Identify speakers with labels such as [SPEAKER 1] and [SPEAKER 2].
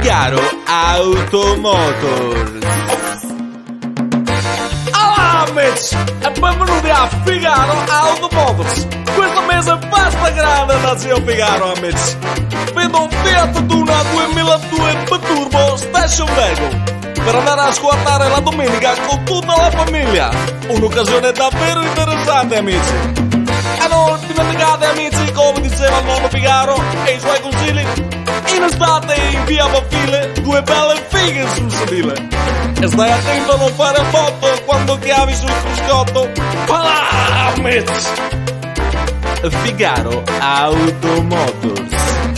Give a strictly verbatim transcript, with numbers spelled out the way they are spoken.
[SPEAKER 1] Figaro Automotors.
[SPEAKER 2] Olá, amici, e benvenuti a Figaro Automotors. Questo mese è festa grande da zio Figaro, amici. Vedo un Fiat Duna duemiladue Biturbo Station Wagon per andare a squartare la domenica con tutta la famiglia. Un'occasione davvero interessante, amici. E non dimenticate, amici, come diceva il nonno Figaro e i suoi consigli, in estate in via Baffile due belle fighe sul sedile. E stai attento a non fare botto quando chiavi sul cruscotto. Voilà, amici.
[SPEAKER 1] Figaro Automotors.